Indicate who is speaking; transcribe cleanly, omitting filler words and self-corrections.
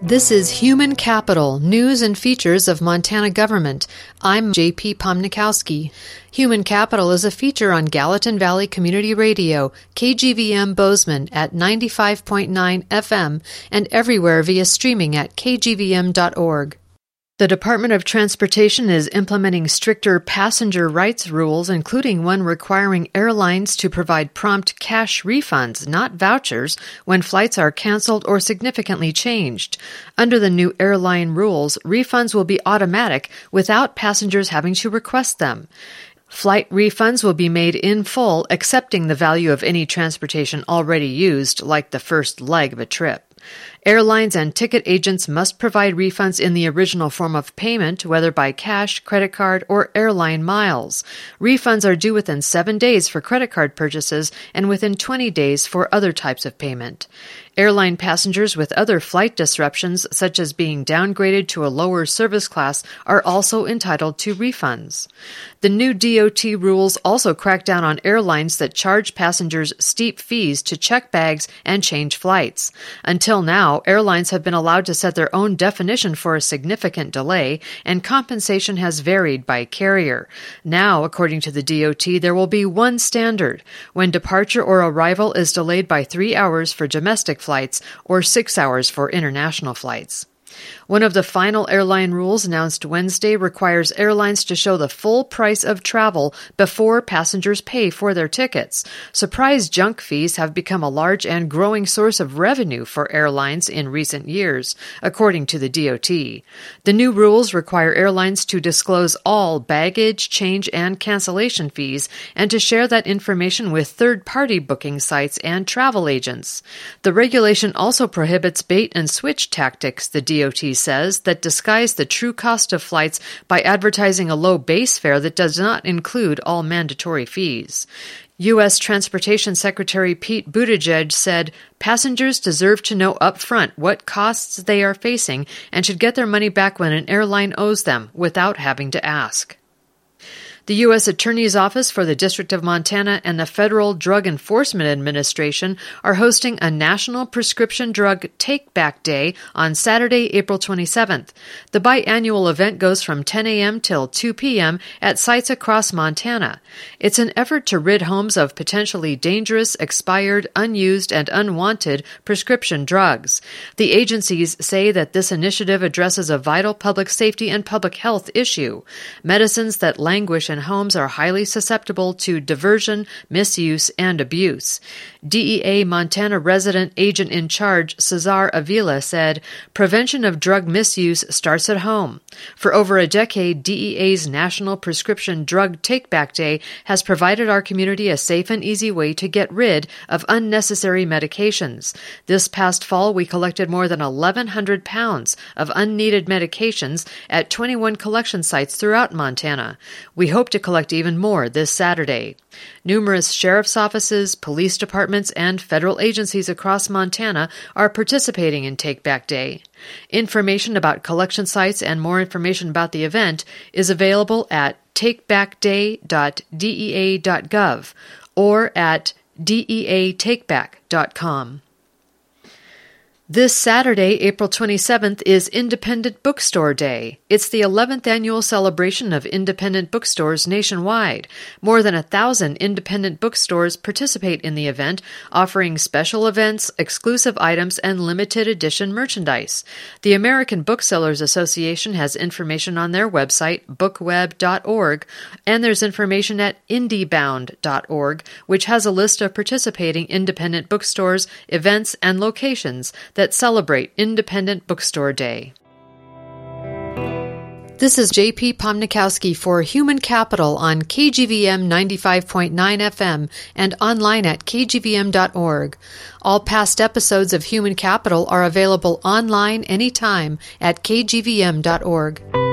Speaker 1: This is Human Capital, News and Features of Montana Government. I'm J.P. Pomnikowski. Human Capital is a feature on Gallatin Valley Community Radio, KGVM Bozeman at 95.9 FM and everywhere via streaming at kgvm.org. The Department of Transportation is implementing stricter passenger rights rules, including one requiring airlines to provide prompt cash refunds, not vouchers, when flights are canceled or significantly changed. Under the new airline rules, refunds will be automatic without passengers having to request them. Flight refunds will be made in full, accepting the value of any transportation already used, like the first leg of a trip. Airlines and ticket agents must provide refunds in the original form of payment, whether by cash, credit card, or airline miles. Refunds are due within 7 days for credit card purchases and within 20 days for other types of payment. Airline passengers with other flight disruptions, such as being downgraded to a lower service class, are also entitled to refunds. The new DOT rules also crack down on airlines that charge passengers steep fees to check bags and change flights. Until now, airlines have been allowed to set their own definition for a significant delay, and compensation has varied by carrier. Now, according to the DOT, there will be one standard: when departure or arrival is delayed by 3 hours for domestic flights or 6 hours for international flights. One of the final airline rules announced Wednesday requires airlines to show the full price of travel before passengers pay for their tickets. Surprise junk fees have become a large and growing source of revenue for airlines in recent years, according to the DOT. The new rules require airlines to disclose all baggage, change, and cancellation fees and to share that information with third-party booking sites and travel agents. The regulation also prohibits bait-and-switch tactics, the DOT says, that disguise the true cost of flights by advertising a low base fare that does not include all mandatory fees. U.S. Transportation Secretary Pete Buttigieg said passengers deserve to know up front what costs they are facing and should get their money back when an airline owes them without having to ask. The U.S. Attorney's Office for the District of Montana and the Federal Drug Enforcement Administration are hosting a National Prescription Drug Take-Back Day on Saturday, April 27th. The biannual event goes from 10 a.m. till 2 p.m. at sites across Montana. It's an effort to rid homes of potentially dangerous, expired, unused, and unwanted prescription drugs. The agencies say that this initiative addresses a vital public safety and public health issue. Medicines that languish in homes are highly susceptible to diversion, misuse, and abuse. DEA Montana resident agent in charge Cesar Avila said, "Prevention of drug misuse starts at home." For over a decade, DEA's National Prescription Drug Take-Back Day has provided our community a safe and easy way to get rid of unnecessary medications. This past fall, we collected more than 1,100 pounds of unneeded medications at 21 collection sites throughout Montana. We hope to collect even more this Saturday. Numerous sheriff's offices, police departments, and federal agencies across Montana are participating in Take Back Day. Information about collection sites and more information about the event is available at takebackday.dea.gov or at deatakeback.com. This Saturday, April 27th, is Independent Bookstore Day. It's the 11th annual celebration of independent bookstores nationwide. More than 1,000 independent bookstores participate in the event, offering special events, exclusive items, and limited edition merchandise. The American Booksellers Association has information on their website, bookweb.org, and there's information at indiebound.org, which has a list of participating independent bookstores, events, and locations that celebrate Independent Bookstore Day. This is J.P. Pomnikowski for Human Capital on KGVM 95.9 FM and online at kgvm.org. All past episodes of Human Capital are available online anytime at kgvm.org.